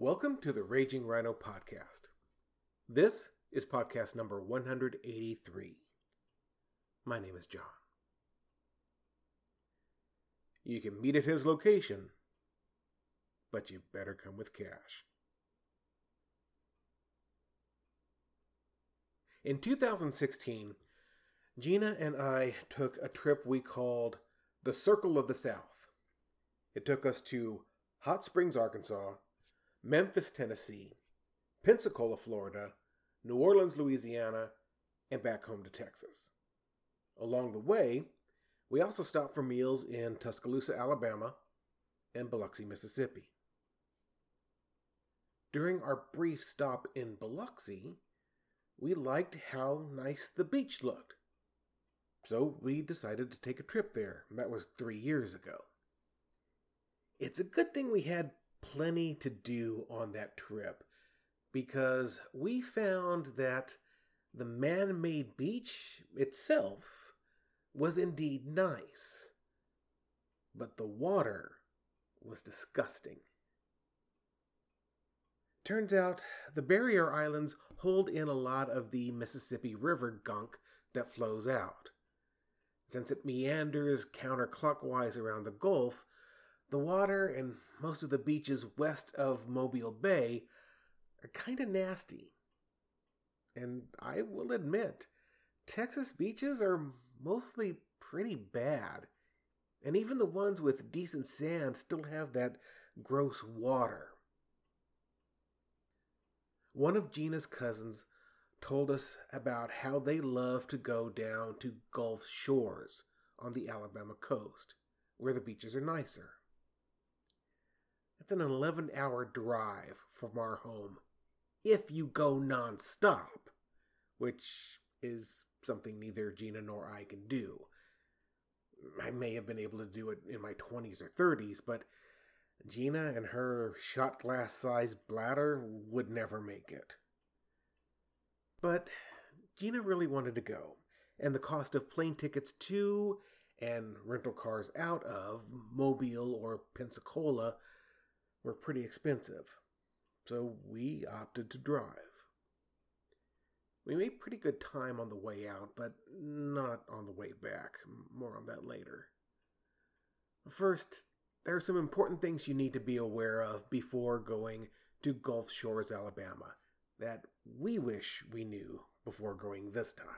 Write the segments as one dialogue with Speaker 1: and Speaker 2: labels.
Speaker 1: Welcome to the Raging Rhino Podcast. This is podcast number 183. My name is John. You can meet at his location, but you better come with cash. In 2016, Gina and I took a trip we called the Circle of the South. It took us to Hot Springs, Arkansas, Memphis, Tennessee, Pensacola, Florida, New Orleans, Louisiana, and back home to Texas. Along the way, we also stopped for meals in Tuscaloosa, Alabama, and Biloxi, Mississippi. During our brief stop in Biloxi, we liked how nice the beach looked. So we decided to take a trip there. That was 3 years ago. It's a good thing we had plenty to do on that trip, because we found that the man-made beach itself was indeed nice, but the water was disgusting. Turns out the barrier islands hold in a lot of the Mississippi River gunk that flows out. Since it meanders counterclockwise around the Gulf, the water and most of the beaches west of Mobile Bay are kind of nasty. And I will admit, Texas beaches are mostly pretty bad. And even the ones with decent sand still have that gross water. One of Gina's cousins told us about how they love to go down to Gulf Shores on the Alabama coast, where the beaches are nicer. It's an 11-hour drive from our home, if you go non-stop, which is something neither Gina nor I can do. I may have been able to do it in my 20s or 30s, but Gina and her shot glass-sized bladder would never make it. But Gina really wanted to go, and the cost of plane tickets to and rental cars out of Mobile or Pensacola were pretty expensive, so we opted to drive. We made pretty good time on the way out, but not on the way back. More on that later. First, there are some important things you need to be aware of before going to Gulf Shores, Alabama, that we wish we knew before going this time.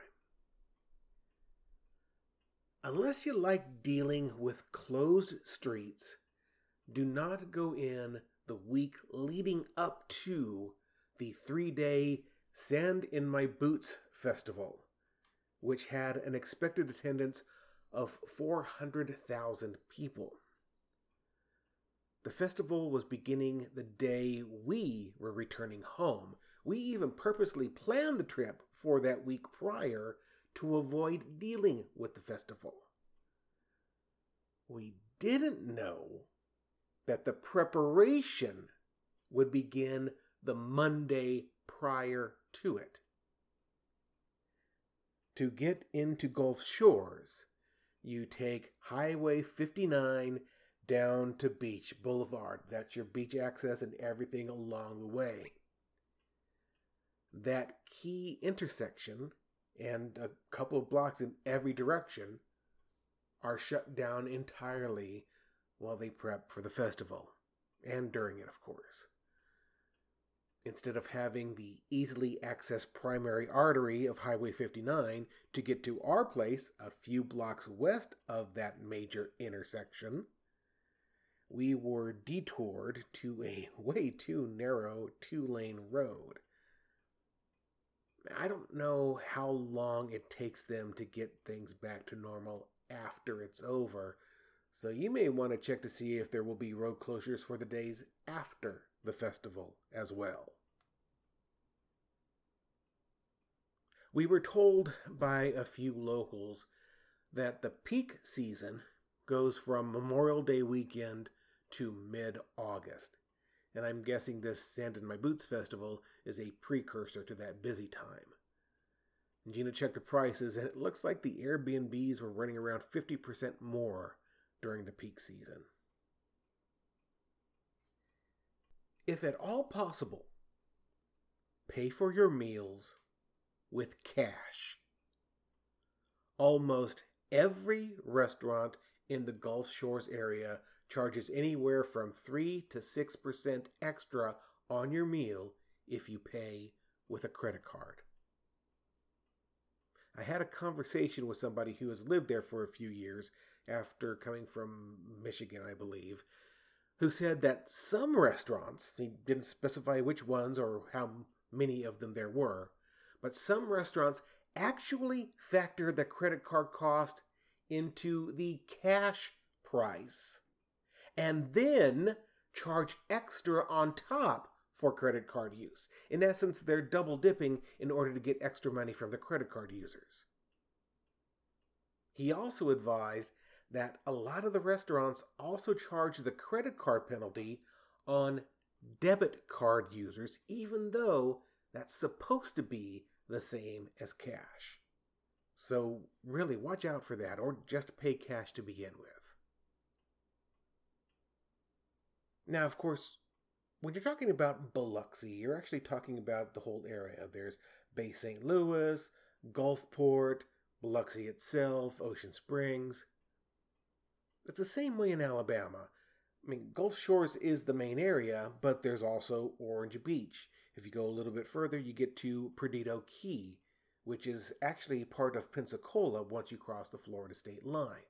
Speaker 1: Unless you like dealing with closed streets, do not go in the week leading up to the 3-day Sand in My Boots Festival, which had an expected attendance of 400,000 people. The festival was beginning the day we were returning home. We even purposely planned the trip for that week prior to avoid dealing with the festival. We didn't know that the preparation would begin the Monday prior to it. To get into Gulf Shores, you take Highway 59 down to Beach Boulevard. That's your beach access and everything along the way. That key intersection and a couple of blocks in every direction are shut down entirely while they prep for the festival, and during it, of course. Instead of having the easily accessed primary artery of Highway 59 to get to our place a few blocks west of that major intersection, we were detoured to a way too narrow 2-lane road. I don't know how long it takes them to get things back to normal after it's over, so you may want to check to see if there will be road closures for the days after the festival as well. We were told by a few locals that the peak season goes from Memorial Day weekend to mid-August, and I'm guessing this Sand in My Boots festival is a precursor to that busy time. Gina checked the prices, and it looks like the Airbnbs were running around 50% more during the peak season. If at all possible, pay for your meals with cash. Almost every restaurant in the Gulf Shores area charges anywhere from 3 to 6% extra on your meal if you pay with a credit card. I had a conversation with somebody who has lived there for a few years after coming from Michigan, I believe, who said that some restaurants, he didn't specify which ones or how many of them there were, but some restaurants actually factor the credit card cost into the cash price and then charge extra on top for credit card use. In essence, they're double dipping in order to get extra money from the credit card users. He also advised that a lot of the restaurants also charge the credit card penalty on debit card users, even though that's supposed to be the same as cash. So really watch out for that, or just pay cash to begin with. Now, of course, when you're talking about Biloxi, you're actually talking about the whole area. There's Bay St. Louis, Gulfport, Biloxi itself, Ocean Springs. It's the same way in Alabama. I mean, Gulf Shores is the main area, but there's also Orange Beach. If you go a little bit further, you get to Perdido Key, which is actually part of Pensacola once you cross the Florida state line.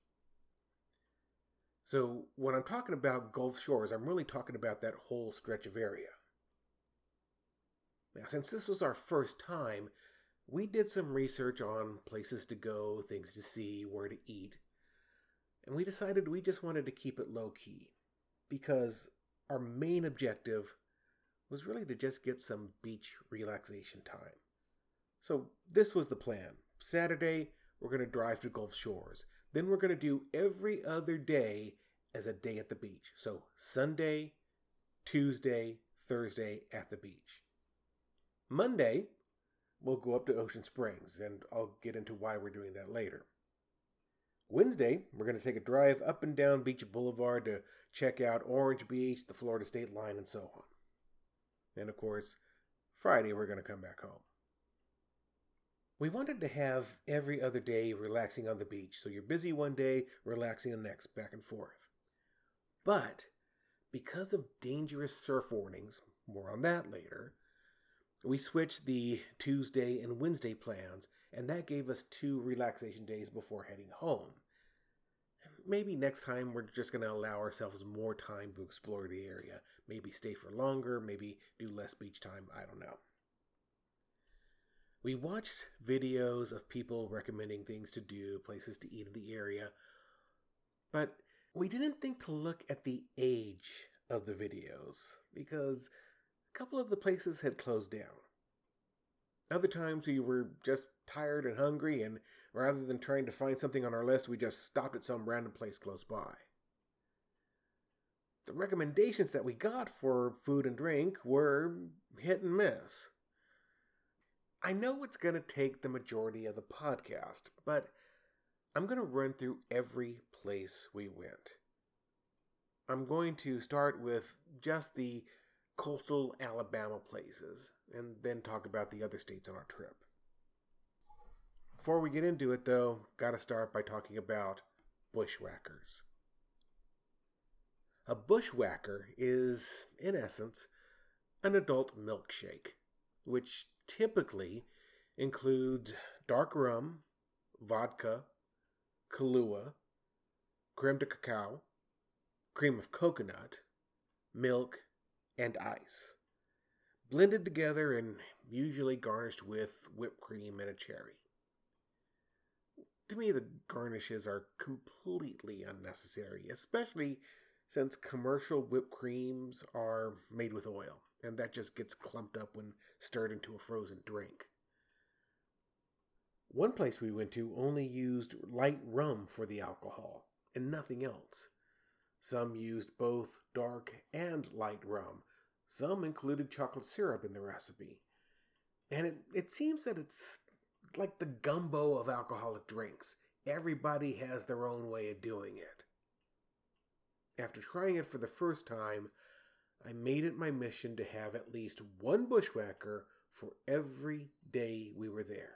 Speaker 1: So when I'm talking about Gulf Shores, I'm really talking about that whole stretch of area. Now, since this was our first time, we did some research on places to go, things to see, where to eat. And we decided we just wanted to keep it low-key because our main objective was really to just get some beach relaxation time. So this was the plan. Saturday, we're going to drive to Gulf Shores. Then we're going to do every other day as a day at the beach. So Sunday, Tuesday, Thursday at the beach. Monday, we'll go up to Ocean Springs, and I'll get into why we're doing that later. Wednesday, we're going to take a drive up and down Beach Boulevard to check out Orange Beach, the Florida state line, and so on. And of course, Friday, we're going to come back home. We wanted to have every other day relaxing on the beach, so you're busy one day, relaxing the next, back and forth. But because of dangerous surf warnings, more on that later, we switched the Tuesday and Wednesday plans, and that gave us 2 relaxation days before heading home. Maybe next time we're just going to allow ourselves more time to explore the area. Maybe stay for longer, maybe do less beach time, I don't know. We watched videos of people recommending things to do, places to eat in the area, but we didn't think to look at the age of the videos because a couple of the places had closed down. Other times we were just tired and hungry, and rather than trying to find something on our list, we just stopped at some random place close by. The recommendations that we got for food and drink were hit and miss. I know it's going to take the majority of the podcast, but I'm going to run through every place we went. I'm going to start with just the coastal Alabama places, and then talk about the other states on our trip. Before we get into it, though, gotta start by talking about bushwhackers. A bushwhacker is, in essence, an adult milkshake, which typically includes dark rum, vodka, Kahlua, creme de cacao, cream of coconut, milk, and ice, blended together and usually garnished with whipped cream and a cherry. To me, the garnishes are completely unnecessary, especially since commercial whipped creams are made with oil, and that just gets clumped up when stirred into a frozen drink. One place we went to only used light rum for the alcohol, and nothing else. Some used both dark and light rum. Some included chocolate syrup in the recipe. And it seems that it's like the gumbo of alcoholic drinks. Everybody has their own way of doing it. After trying it for the first time, I made it my mission to have at least one bushwhacker for every day we were there.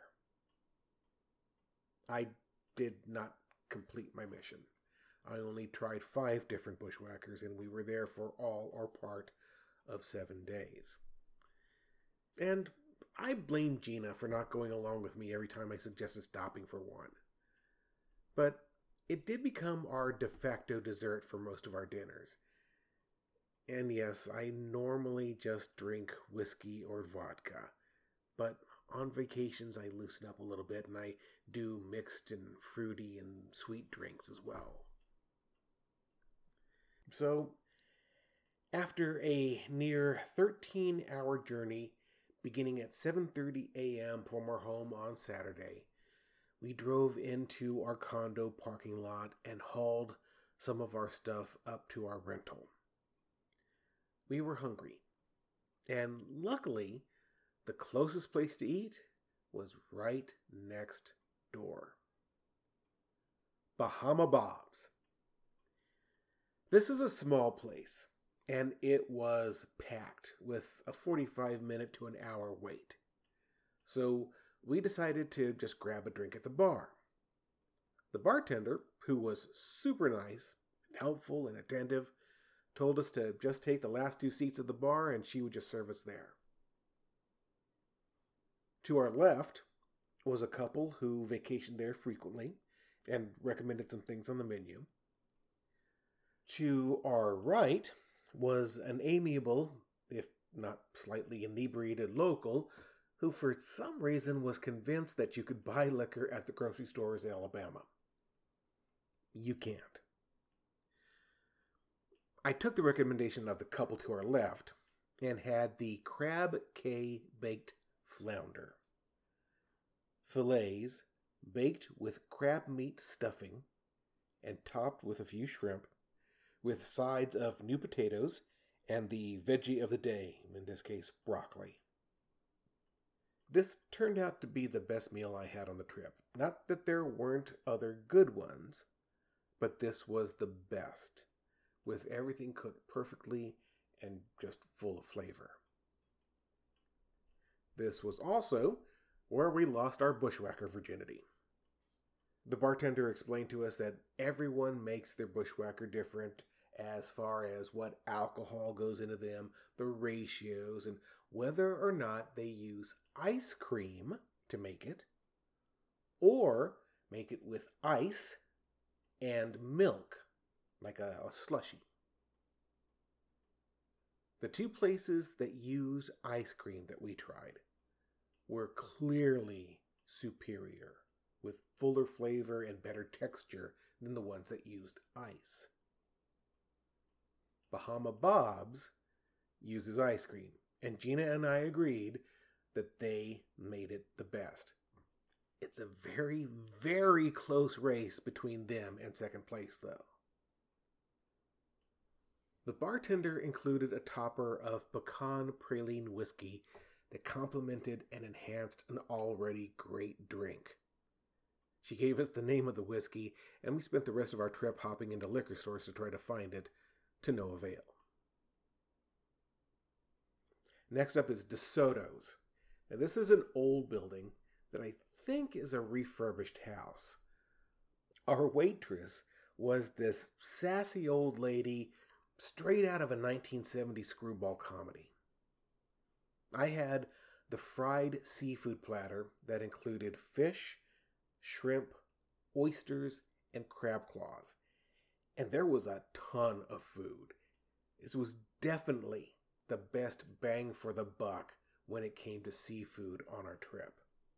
Speaker 1: I did not complete my mission. I only tried 5 different bushwhackers, and we were there for all or part of 7 days. And I blame Gina for not going along with me every time I suggested stopping for one. But it did become our de facto dessert for most of our dinners. And yes, I normally just drink whiskey or vodka, but on vacations I loosen up a little bit and I do mixed and fruity and sweet drinks as well. So, after a near 13-hour journey beginning at 7:30 a.m. from our home on Saturday, we drove into our condo parking lot and hauled some of our stuff up to our rental. We were hungry, and luckily, the closest place to eat was right next door. Bahama Bob's. This is a small place, and it was packed with a 45-minute to an hour wait. So we decided to just grab a drink at the bar. The bartender, who was super nice, and helpful, and attentive, told us to just take the last 2 seats at the bar and she would just serve us there. To our left was a couple who vacationed there frequently and recommended some things on the menu. To our right was an amiable, if not slightly inebriated local who for some reason was convinced that you could buy liquor at the grocery stores in Alabama. You can't. I took the recommendation of the couple to our left and had the Crab Cay baked flounder. Fillets baked with crab meat stuffing and topped with a few shrimp, with sides of new potatoes and the veggie of the day, in this case broccoli. This turned out to be the best meal I had on the trip. Not that there weren't other good ones, but this was the best, with everything cooked perfectly and just full of flavor. This was also where we lost our bushwhacker virginity. The bartender explained to us that everyone makes their bushwhacker different as far as what alcohol goes into them, the ratios, and whether or not they use ice cream to make it, or make it with ice and milk, like a slushie. The 2 places that used ice cream that we tried were clearly superior, with fuller flavor and better texture than the ones that used ice. Bahama Bob's uses ice cream, and Gina and I agreed that they made it the best. It's a very, very close race between them and second place, though. The bartender included a topper of pecan praline whiskey that complemented and enhanced an already great drink. She gave us the name of the whiskey, and we spent the rest of our trip hopping into liquor stores to try to find it, to no avail. Next up is DeSoto's. Now, this is an old building that I think is a refurbished house. Our waitress was this sassy old lady straight out of a 1970s screwball comedy. I had the fried seafood platter that included fish, shrimp, oysters, and crab claws. And there was a ton of food. This was definitely the best bang for the buck when it came to seafood on our trip.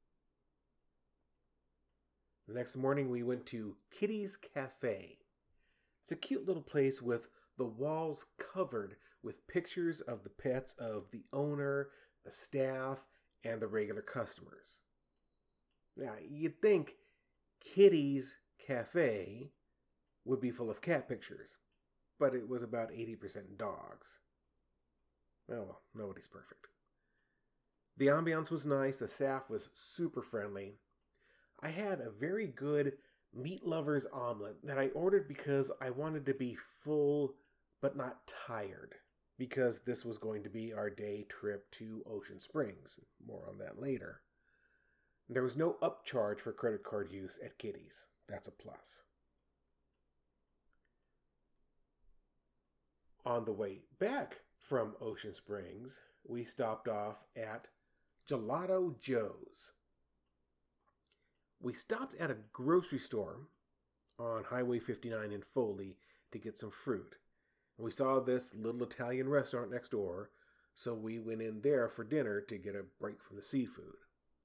Speaker 1: The next morning we went to Kitty's Cafe. It's a cute little place with the walls covered with pictures of the pets of the owner, the staff, and the regular customers. Now, you'd think Kitty's Cafe would be full of cat pictures, but it was about 80% dogs. Oh well, nobody's perfect. The ambiance was nice, the staff was super friendly. I had a very good meat lover's omelet that I ordered because I wanted to be full but not tired, because this was going to be our day trip to Ocean Springs. More on that later. There was no upcharge for credit card use at Kitty's. That's a plus. On the way back from Ocean Springs, we stopped off at Gelato Joe's. We stopped at a grocery store on Highway 59 in Foley to get some fruit. We saw this little Italian restaurant next door, so we went in there for dinner to get a break from the seafood.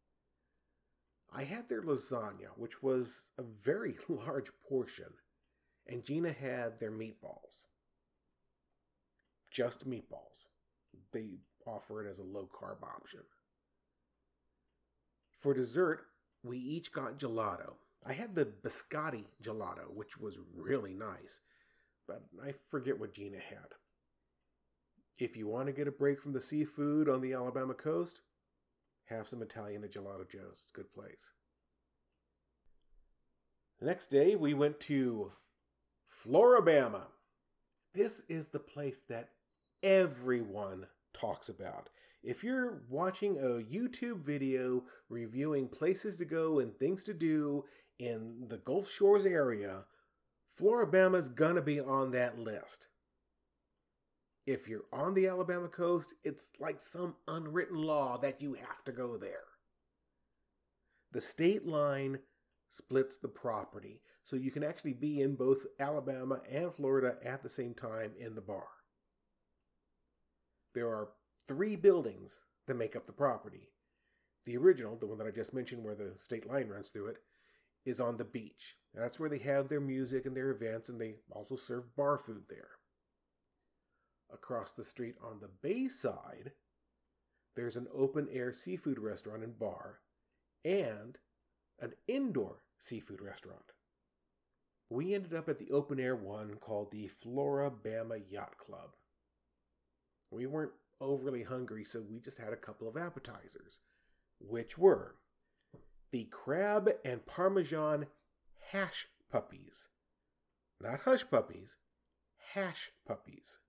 Speaker 1: I had their lasagna, which was a very large portion, and Gina had their meatballs. Just meatballs. They offer it as a low-carb option. For dessert, we each got gelato. I had the biscotti gelato, which was really nice, but I forget what Gina had. If you want to get a break from the seafood on the Alabama coast, have some Italian at Gelato Joe's. It's a good place. The next day, we went to Floribama. This is the place that everyone talks about. If you're watching a YouTube video reviewing places to go and things to do in the Gulf Shores area, Floribama's gonna be on that list. If you're on the Alabama coast, it's like some unwritten law that you have to go there. The state line splits the property, so you can actually be in both Alabama and Florida at the same time in the bar. There are 3 buildings that make up the property. The original, the one that I just mentioned where the state line runs through it, is on the beach. That's where they have their music and their events, and they also serve bar food there. Across the street on the bay side, there's an open-air seafood restaurant and bar, and an indoor seafood restaurant. We ended up at the open-air one called the Floribama Yacht Club. We weren't overly hungry, so we just had a couple of appetizers, which were the crab and parmesan hash puppies. Not hush puppies, hash puppies.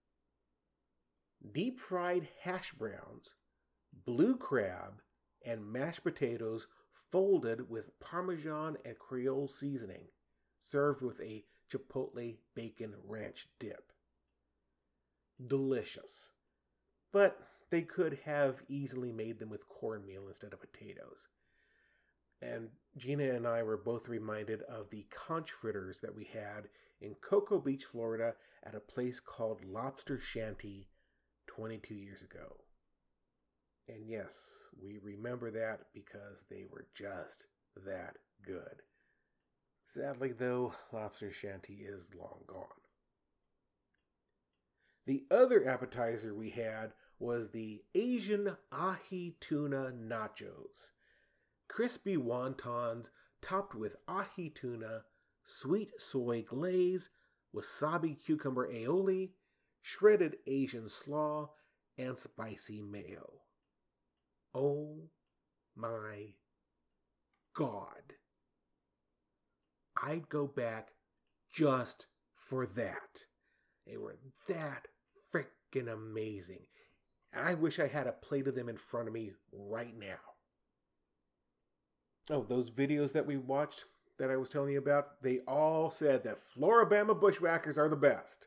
Speaker 1: Deep fried hash browns, blue crab, and mashed potatoes folded with Parmesan and Creole seasoning, served with a Chipotle bacon ranch dip. Delicious. But they could have easily made them with cornmeal instead of potatoes. And Gina and I were both reminded of the conch fritters that we had in Cocoa Beach, Florida, at a place called Lobster Shanty 22 years ago. And yes, we remember that because they were just that good. Sadly, though, Lobster Shanty is long gone. The other appetizer we had was the Asian ahi tuna nachos. Crispy wontons topped with ahi tuna, sweet soy glaze, wasabi cucumber aioli, shredded Asian slaw, and spicy mayo. Oh my God. I'd go back just for that. They were that freaking amazing. And I wish I had a plate of them in front of me right now. Oh, those videos that we watched that I was telling you about, they all said that Floribama Bushwhackers are the best.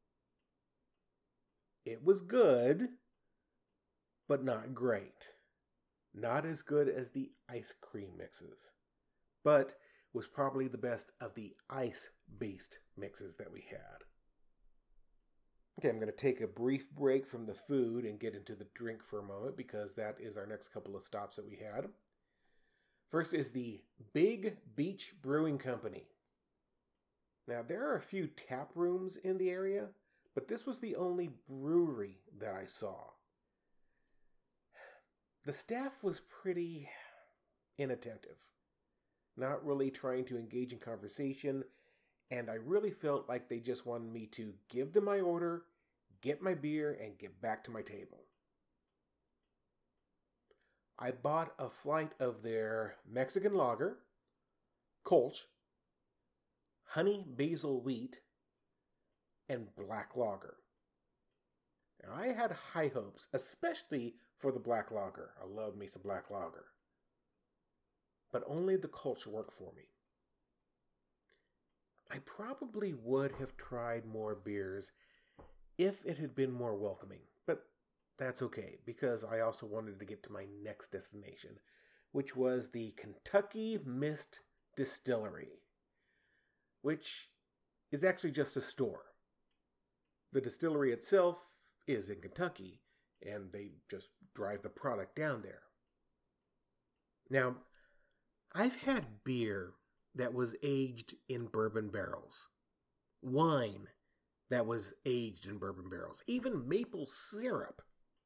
Speaker 1: It was good, but not great. Not as good as the ice cream mixes, but was probably the best of the ice-based mixes that we had. Okay, I'm going to take a brief break from the food and get into the drink for a moment because that is our next couple of stops that we had. First is the Big Beach Brewing Company. Now, there are a few tap rooms in the area, but this was the only brewery that I saw. The staff was pretty inattentive, not really trying to engage in conversation, and I really felt like they just wanted me to give them my order, get my beer, and get back to my table. I bought a flight of their Mexican lager, Kolsch, honey basil wheat, and black lager. I had high hopes, especially for the black lager. I love me some black lager. But only the culture worked for me. I probably would have tried more beers if it had been more welcoming. But that's okay, because I also wanted to get to my next destination, which was the Kentucky Mist Distillery, which is actually just a store. The distillery itself is in Kentucky, and they just drive the product down there. Now, I've had beer that was aged in bourbon barrels, wine that was aged in bourbon barrels, even maple syrup.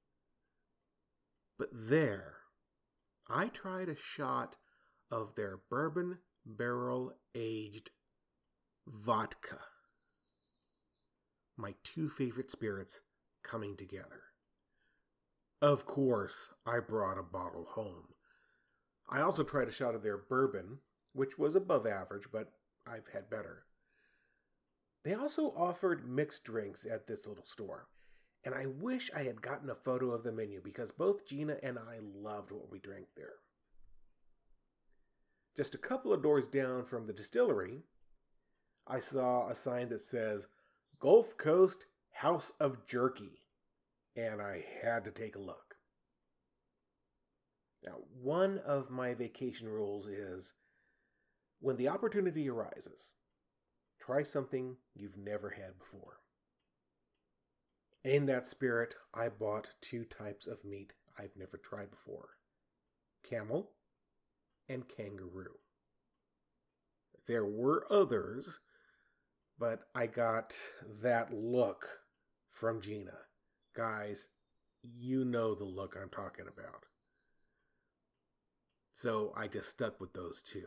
Speaker 1: But there, I tried a shot of their bourbon barrel aged vodka. My two favorite spirits coming together. Of course, I brought a bottle home. I also tried a shot of their bourbon, which was above average, but I've had better. They also offered mixed drinks at this little store, and I wish I had gotten a photo of the menu because both Gina and I loved what we drank there. Just a couple of doors down from the distillery, I saw a sign that says, Gulf Coast House of Jerky, and I had to take a look. Now, one of my vacation rules is, when the opportunity arises, try something you've never had before. In that spirit, I bought 2 types of meat I've never tried before. Camel and kangaroo. There were others, but I got that look from Gina. Guys, you know the look I'm talking about. So I just stuck with those 2.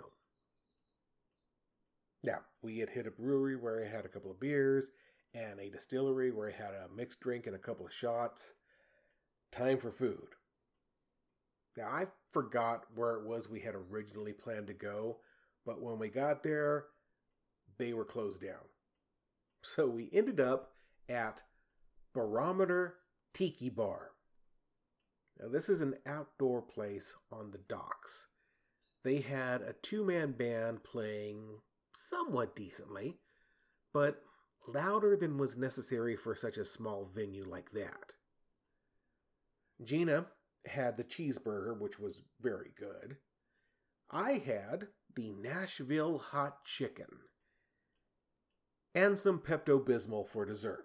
Speaker 1: Now, we had hit a brewery where I had a couple of beers, and a distillery where I had a mixed drink and a couple of shots. Time for food. Now, I forgot where it was we had originally planned to go, but when we got there, they were closed down. So we ended up at Barometer Tiki Bar. Now, this is an outdoor place on the docks. They had a 2-man band playing somewhat decently, but louder than was necessary for such a small venue like that. Gina had the cheeseburger, which was very good. I had the Nashville hot chicken and some Pepto-Bismol for dessert.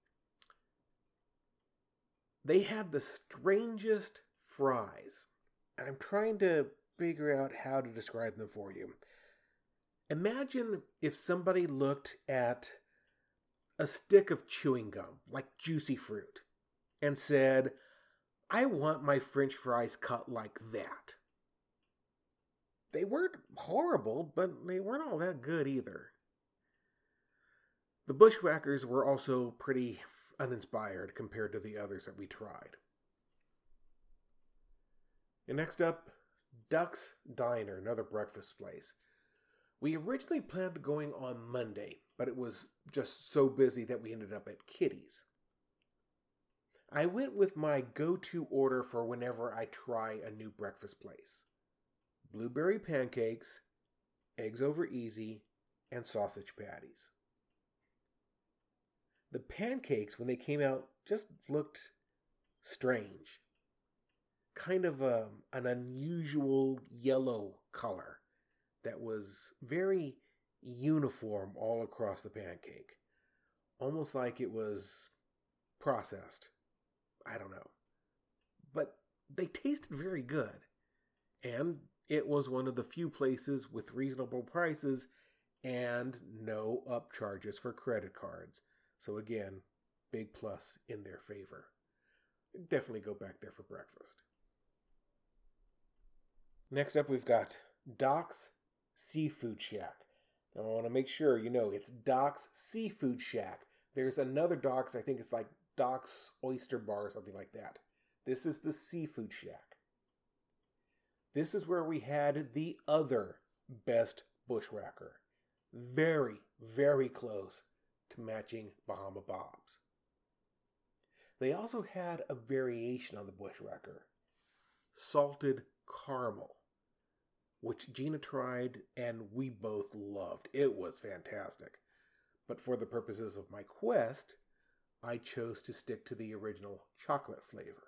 Speaker 1: They had the strangest fries, and I'm trying to figure out how to describe them for you. Imagine if somebody looked at a stick of chewing gum, like juicy fruit, and said, I want my French fries cut like that. They weren't horrible, but they weren't all that good either. The Bushwhackers were also pretty uninspired compared to the others that we tried. And next up, Duck's Diner, another breakfast place. We originally planned going on Monday, but it was just so busy that we ended up at Kitty's. I went with my go-to order for whenever I try a new breakfast place. Blueberry pancakes, eggs over easy, and sausage patties. The pancakes, when they came out, just looked strange. Kind of an unusual yellow color that was very uniform all across the pancake. Almost like it was processed. I don't know. But they tasted very good. And it was one of the few places with reasonable prices and no upcharges for credit cards. So again, big plus in their favor. Definitely go back there for breakfast. Next up, we've got Doc's Seafood Shack. Now, I want to make sure you know it's Doc's Seafood Shack. There's another Doc's, I think it's like Doc's Oyster Bar or something like that. This is the Seafood Shack. This is where we had the other best Bushwhacker. Very, very close to matching Bahama Bob's. They also had a variation on the Bushwhacker, salted caramel, which Gina tried and we both loved. It was fantastic. But for the purposes of my quest, I chose to stick to the original chocolate flavor.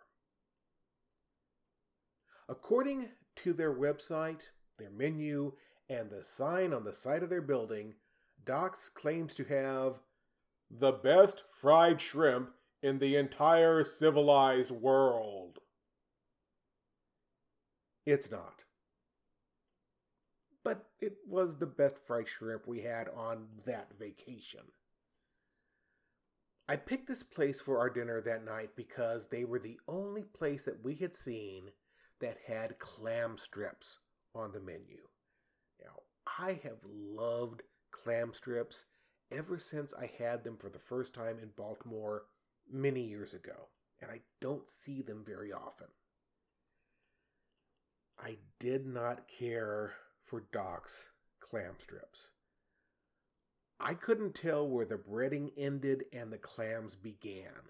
Speaker 1: According to their website, their menu, and the sign on the side of their building, Doc's claims to have the best fried shrimp in the entire civilized world. It's not. But it was the best fried shrimp we had on that vacation. I picked this place for our dinner that night because they were the only place that we had seen that had clam strips on the menu. Now, I have loved clam strips ever since I had them for the first time in Baltimore many years ago, and I don't see them very often. I did not care for Doc's clam strips. I couldn't tell where the breading ended and the clams began.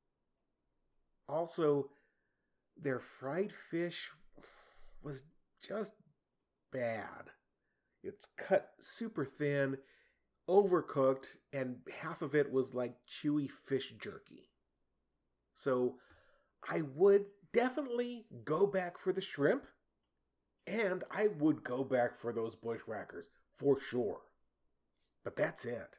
Speaker 1: Also, their fried fish was just bad. It's cut super thin, overcooked, and half of it was like chewy fish jerky. So I would definitely go back for the shrimp, and I would go back for those Bushwhackers, for sure. But that's it.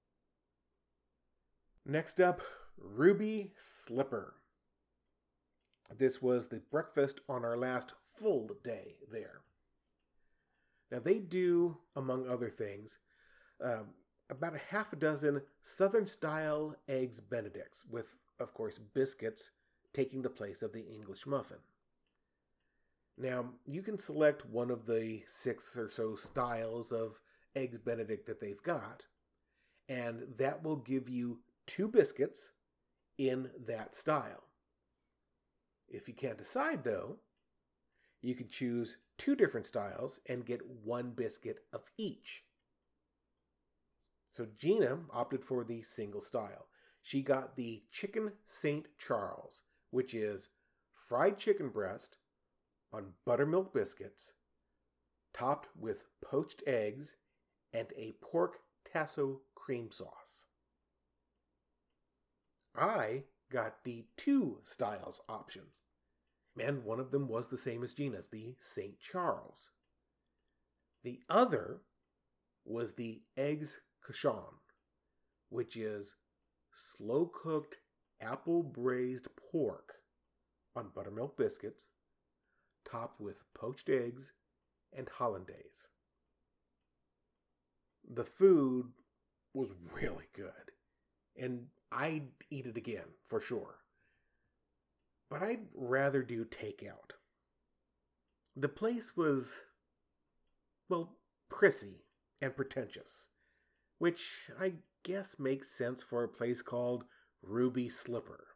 Speaker 1: Next up, Ruby Slipper. This was the breakfast on our last full day there. Now they do, among other things, about a half a dozen Southern-style Eggs Benedicts, with, of course, biscuits taking the place of the English muffin. Now, you can select one of the 6 or so styles of Eggs Benedict that they've got, and that will give you 2 biscuits in that style. If you can't decide, though, you can choose 2 different styles and get 1 biscuit of each. So Gina opted for the single style. She got the Chicken St. Charles, which is fried chicken breast on buttermilk biscuits, topped with poached eggs and a pork tasso cream sauce. I got the 2 styles option, and one of them was the same as Gina's, the St. Charles. The other was the Eggs Cochon, which is slow-cooked apple-braised pork on buttermilk biscuits, topped with poached eggs and hollandaise. The food was really good, and I'd eat it again, for sure. But I'd rather do takeout. The place was, well, prissy and pretentious, which I guess makes sense for a place called Ruby Slipper.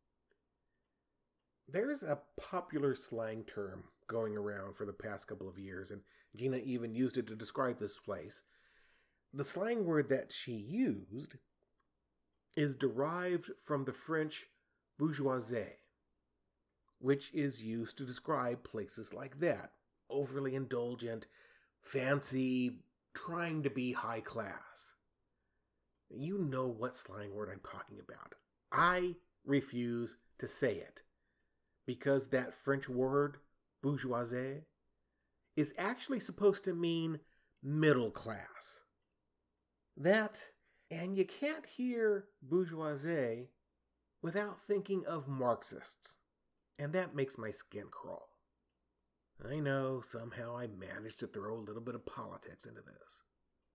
Speaker 1: There's a popular slang term going around for the past couple of years, and Gina even used it to describe this place. The slang word that she used is derived from the French bourgeoisie, which is used to describe places like that. Overly indulgent, fancy, trying to be high class. You know what slang word I'm talking about. I refuse to say it, because that French word, bourgeoisie, is actually supposed to mean middle class. That, and you can't hear bourgeoisie without thinking of Marxists, and that makes my skin crawl. I know, somehow I managed to throw a little bit of politics into this.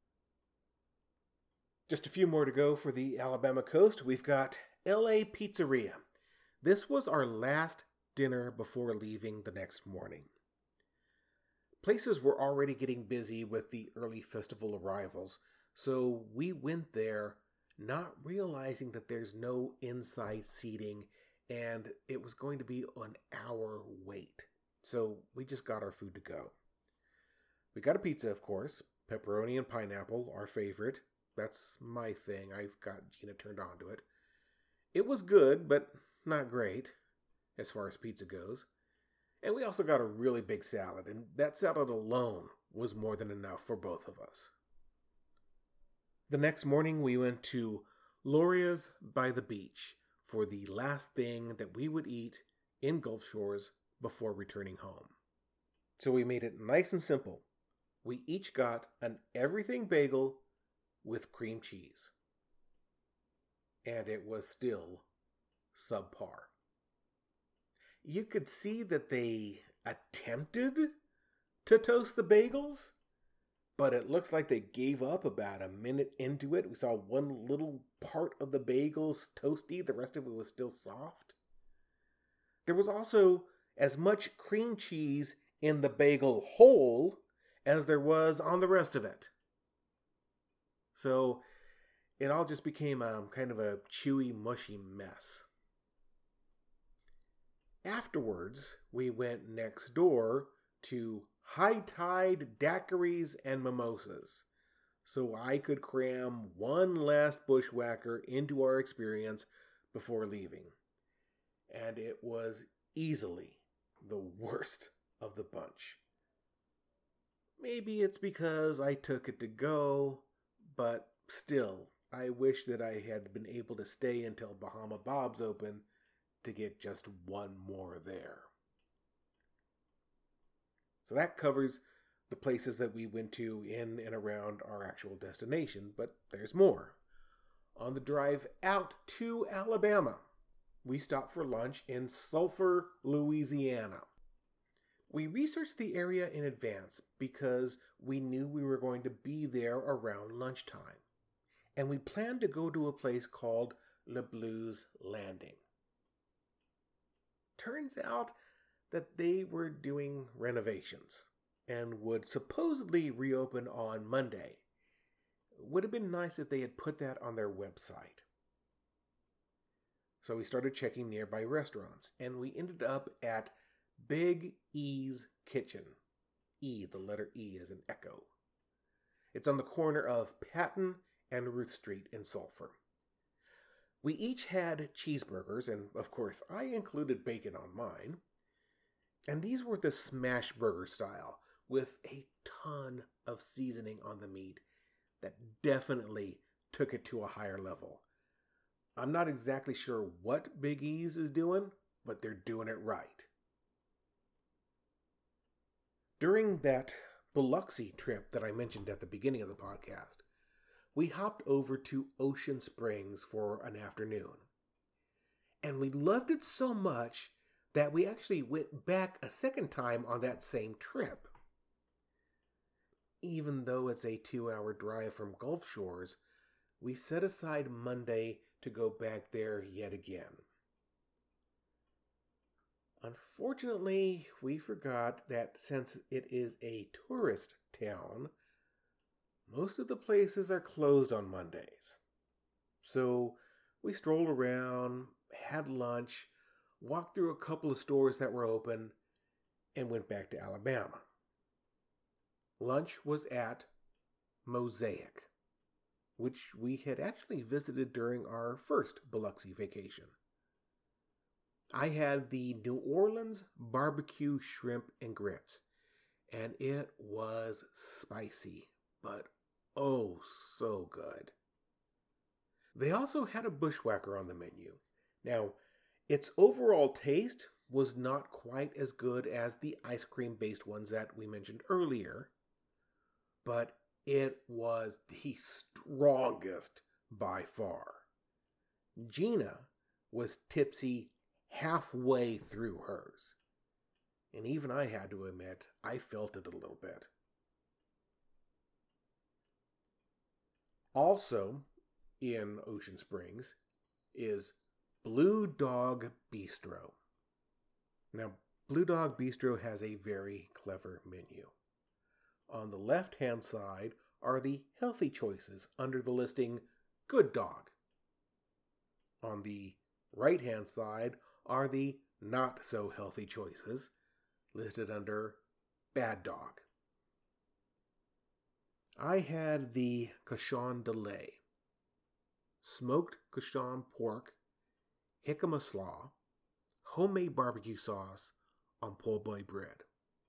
Speaker 1: Just a few more to go for the Alabama coast. We've got LA Pizzeria. This was our last dinner before leaving the next morning. Places were already getting busy with the early festival arrivals, so we went there not realizing that there's no inside seating and it was going to be an hour wait. So we just got our food to go. We got a pizza, of course, pepperoni and pineapple, our favorite. That's my thing. I've got Gina turned on to it. It was good, but not great as far as pizza goes. And we also got a really big salad, and that salad alone was more than enough for both of us. The next morning, we went to Loria's by the beach for the last thing that we would eat in Gulf Shores before returning home. So we made it nice and simple. We each got an everything bagel with cream cheese. And it was still subpar. You could see that they attempted to toast the bagels, but it looks like they gave up about a minute into it. We saw one little part of the bagels toasty, the rest of it was still soft. There was also as much cream cheese in the bagel whole as there was on the rest of it. So it all just became kind of a chewy, mushy mess. Afterwards, we went next door to High Tide Daiquiris and Mimosas, so I could cram one last bushwhacker into our experience before leaving. And it was easily the worst of the bunch. Maybe it's because I took it to go, but still, I wish that I had been able to stay until Bahama Bob's open to get just one more there. So that covers the places that we went to in and around our actual destination, but there's more. On the drive out to Alabama, we stopped for lunch in Sulphur, Louisiana. We researched the area in advance because we knew we were going to be there around lunchtime, and we planned to go to a place called Le Blues Landing. Turns out that they were doing renovations and would supposedly reopen on Monday. Would have been nice if they had put that on their website. So we started checking nearby restaurants, and we ended up at Big E's Kitchen. E, the letter E, is an echo. It's on the corner of Patton and Ruth Street in Sulphur. We each had cheeseburgers, and of course I included bacon on mine. And these were the smash burger style, with a ton of seasoning on the meat that definitely took it to a higher level. I'm not exactly sure what Big E's is doing, but they're doing it right. During that Biloxi trip that I mentioned at the beginning of the podcast, we hopped over to Ocean Springs for an afternoon. And we loved it so much that we actually went back a second time on that same trip. Even though it's a 2-hour drive from Gulf Shores, we set aside Monday to go back there yet again. Unfortunately, we forgot that since it is a tourist town, most of the places are closed on Mondays. So we strolled around, had lunch, walked through a couple of stores that were open, and went back to Alabama. Lunch was at Mosaic, which we had actually visited during our first Biloxi vacation. I had the New Orleans barbecue shrimp and grits, and it was spicy, but oh so good. They also had a bushwhacker on the menu. Now, its overall taste was not quite as good as the ice cream-based ones that we mentioned earlier, but it was the strongest by far. Gina was tipsy halfway through hers, and even I had to admit I felt it a little bit. Also in Ocean Springs is Blue Dog Bistro. Now, Blue Dog Bistro has a very clever menu. On the left-hand side are the healthy choices under the listing Good Dog. On the right-hand side are the not-so-healthy choices listed under Bad Dog. I had the Cochon de lait, smoked Cochon pork, jicama slaw, homemade barbecue sauce on po' boy bread.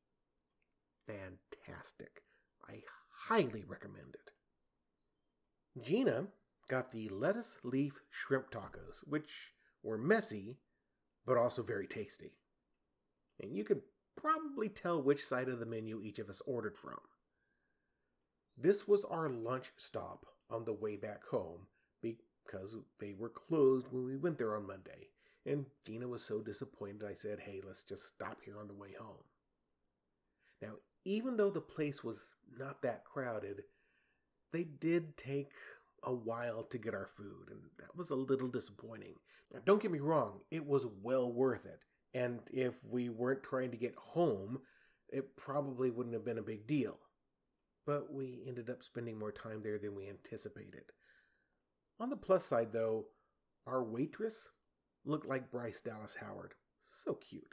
Speaker 1: Fantastic. I highly recommend it. Gina got the lettuce leaf shrimp tacos, which were messy, but also very tasty. And you could probably tell which side of the menu each of us ordered from. This was our lunch stop on the way back home because they were closed when we went there on Monday. And Gina was so disappointed, I said, hey, let's just stop here on the way home. Now, even though the place was not that crowded, they did take a while to get our food, and that was a little disappointing. Now, don't get me wrong, it was well worth it. And if we weren't trying to get home, it probably wouldn't have been a big deal. But we ended up spending more time there than we anticipated. On the plus side, though, our waitress looked like Bryce Dallas Howard. So cute.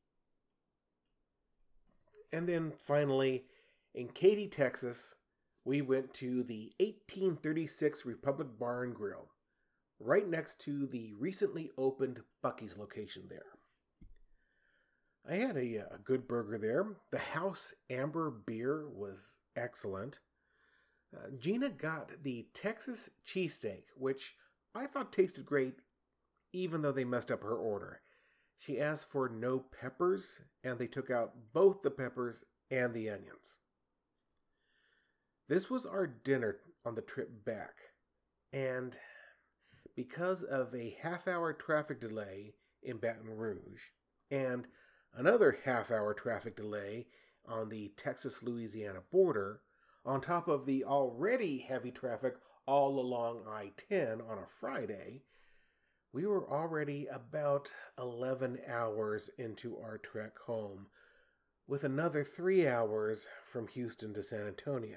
Speaker 1: And then finally, in Katy, Texas, we went to the 1836 Republic Bar and Grill, right next to the recently opened Buc-ee's location there. I had a good burger there. The House Amber beer was excellent. Gina got the Texas cheesesteak, which I thought tasted great, even though they messed up her order. She asked for no peppers, and they took out both the peppers and the onions. This was our dinner on the trip back, and because of a half-hour traffic delay in Baton Rouge, and another half-hour traffic delay on the Texas-Louisiana border, on top of the already heavy traffic all along I-10 on a Friday, we were already about 11 hours into our trek home, with another 3 hours from Houston to San Antonio.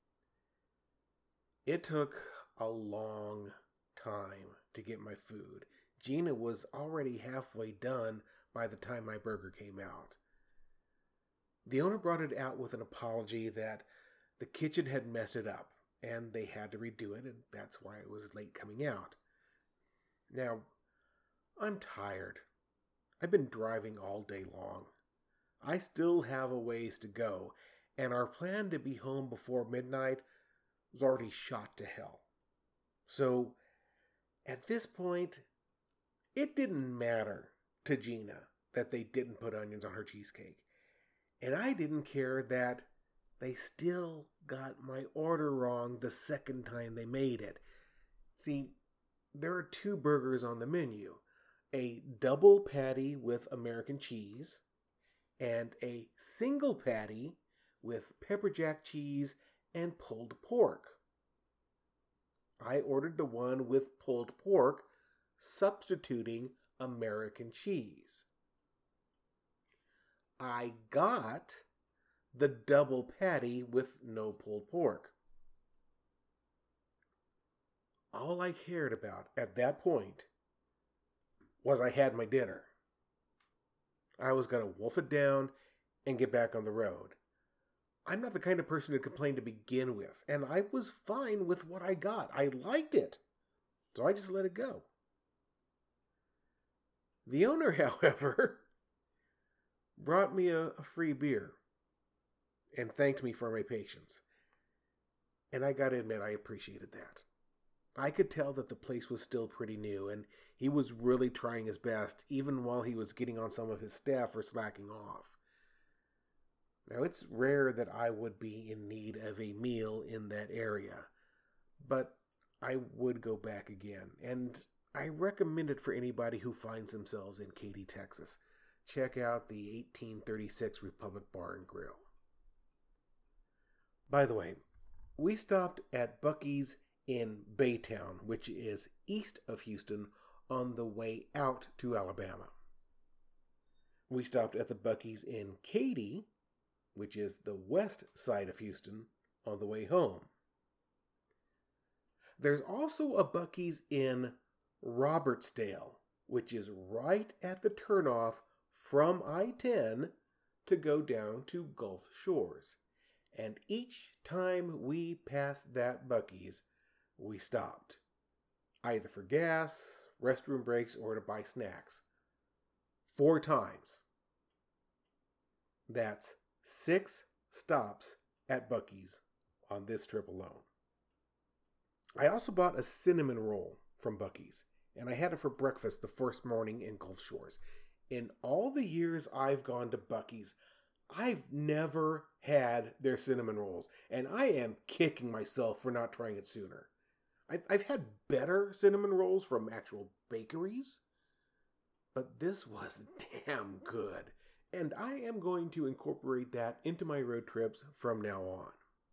Speaker 1: It took a long time to get my food. Gina was already halfway done by the time my burger came out. The owner brought it out with an apology that the kitchen had messed it up and they had to redo it, and that's why it was late coming out. Now, I'm tired. I've been driving all day long. I still have a ways to go, and our plan to be home before midnight was already shot to hell. So, at this point, it didn't matter to Gina that they didn't put onions on her cheesecake. And I didn't care that they still got my order wrong the second time they made it. See, there are 2 burgers on the menu. A double patty with American cheese and a single patty with pepper jack cheese and pulled pork. I ordered the one with pulled pork, substituting American cheese. I got the double patty with no pulled pork. All I cared about at that point was I had my dinner. I was going to wolf it down and get back on the road. I'm not the kind of person to complain to begin with, and I was fine with what I got. I liked it, so I just let it go. The owner, however, brought me a free beer and thanked me for my patience. And I gotta admit, I appreciated that. I could tell that the place was still pretty new, and he was really trying his best, even while he was getting on some of his staff for slacking off. Now, it's rare that I would be in need of a meal in that area, but I would go back again, and I recommend it for anybody who finds themselves in Katy, Texas. Check out the 1836 Republic Bar and Grill. By the way, we stopped at Buc-ee's in Baytown, which is east of Houston, on the way out to Alabama. We stopped at the Buc-ee's in Katy, which is the west side of Houston, on the way home. There's also a Buc-ee's in Robertsdale, which is right at the turnoff from I-10 to go down to Gulf Shores. And each time we passed that Buc-ee's, we stopped, either for gas, restroom breaks, or to buy snacks. 4 times. That's 6 stops at Buc-ee's on this trip alone. I also bought a cinnamon roll from Buc-ee's, and I had it for breakfast the first morning in Gulf Shores. In all the years I've gone to Buc-ee's, I've never had their cinnamon rolls, and I am kicking myself for not trying it sooner. I've had better cinnamon rolls from actual bakeries, but this was damn good, and I am going to incorporate that into my road trips from now on.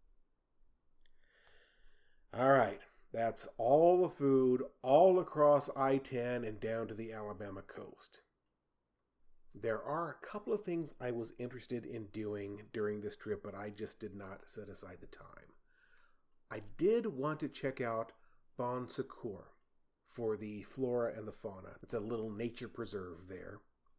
Speaker 1: All right, that's all the food all across I-10 and down to the Alabama coast. There are a couple of things I was interested in doing during this trip, but I just did not set aside the time. I did want to check out Bon Secours for the flora and the fauna. It's a little nature preserve there.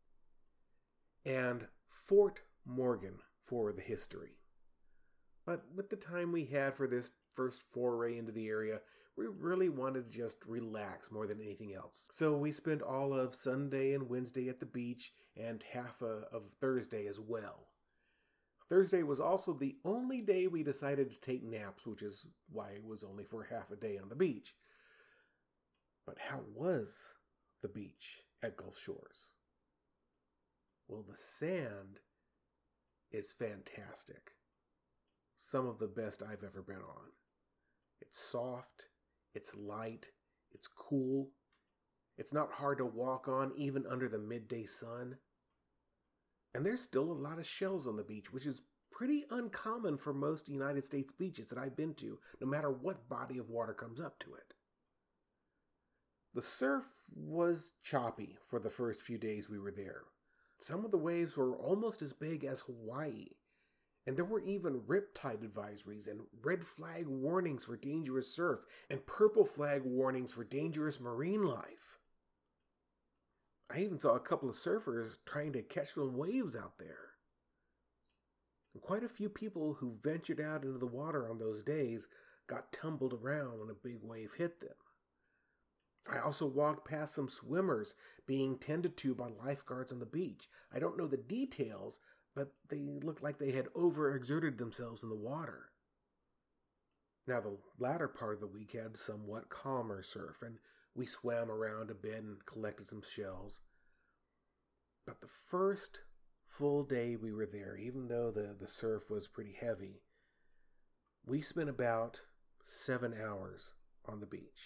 Speaker 1: And Fort Morgan for the history. But with the time we had for this first foray into the area, we really wanted to just relax more than anything else. So we spent all of Sunday and Wednesday at the beach and half of Thursday as well. Thursday was also the only day we decided to take naps, which is why it was only for half a day on the beach. But how was the beach at Gulf Shores? Well, the sand is fantastic. Some of the best I've ever been on. It's soft, it's light, it's cool. It's not hard to walk on even under the midday sun. And there's still a lot of shells on the beach, which is pretty uncommon for most United States beaches that I've been to, no matter what body of water comes up to it. The surf was choppy for the first few days we were there. Some of the waves were almost as big as Hawaii. And there were even riptide advisories and red flag warnings for dangerous surf and purple flag warnings for dangerous marine life. I even saw a couple of surfers trying to catch some waves out there. And quite a few people who ventured out into the water on those days got tumbled around when a big wave hit them. I also walked past some swimmers being tended to by lifeguards on the beach. I don't know the details, but they looked like they had overexerted themselves in the water. Now, the latter part of the week had somewhat calmer surf, and we swam around a bit and collected some shells. But the first full day we were there, even though the surf was pretty heavy, we spent about 7 hours on the beach.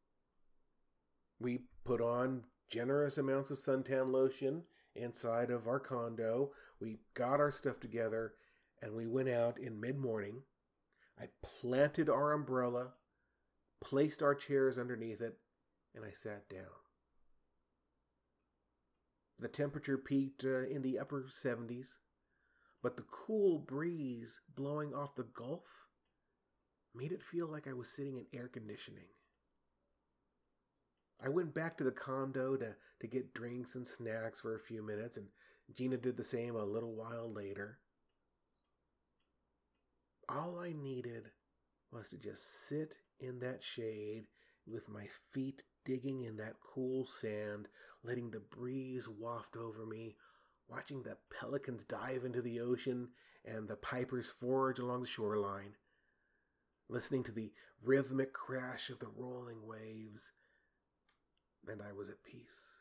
Speaker 1: We put on generous amounts of suntan lotion inside of our condo. We got our stuff together and we went out in mid-morning. I planted our umbrella, placed our chairs underneath it, and I sat down. The temperature peaked in the upper 70s, but the cool breeze blowing off the Gulf made it feel like I was sitting in air conditioning. I went back to the condo to get drinks and snacks for a few minutes, and Gina did the same a little while later. All I needed was to just sit in that shade with my feet digging in that cool sand, letting the breeze waft over me, watching the pelicans dive into the ocean and the pipers forage along the shoreline, listening to the rhythmic crash of the rolling waves, and I was at peace.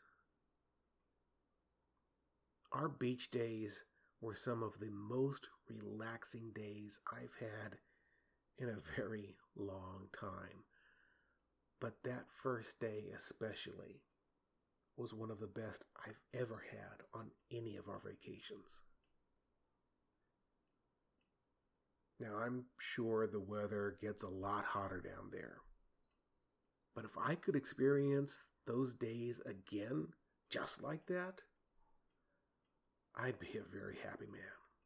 Speaker 1: Our beach days were some of the most relaxing days I've had in a very long time. But that first day especially was one of the best I've ever had on any of our vacations. Now, I'm sure the weather gets a lot hotter down there. But if I could experience those days again, just like that, I'd be a very happy man.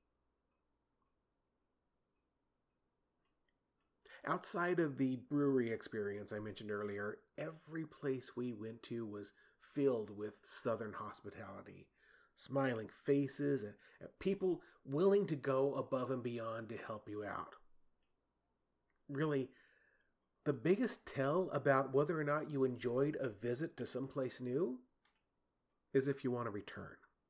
Speaker 1: Outside of the brewery experience I mentioned earlier, every place we went to was filled with Southern hospitality. Smiling faces and people willing to go above and beyond to help you out. Really, the biggest tell about whether or not you enjoyed a visit to someplace new is if you want to return.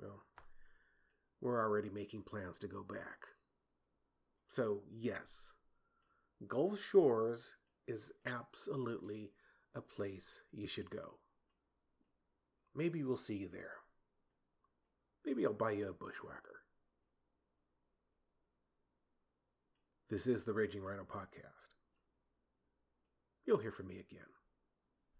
Speaker 1: well, we're already making plans to go back. So, yes, Gulf Shores is absolutely a place you should go. Maybe we'll see you there. Maybe I'll buy you a bushwhacker. This is the Raging Rhino Podcast. You'll hear from me again.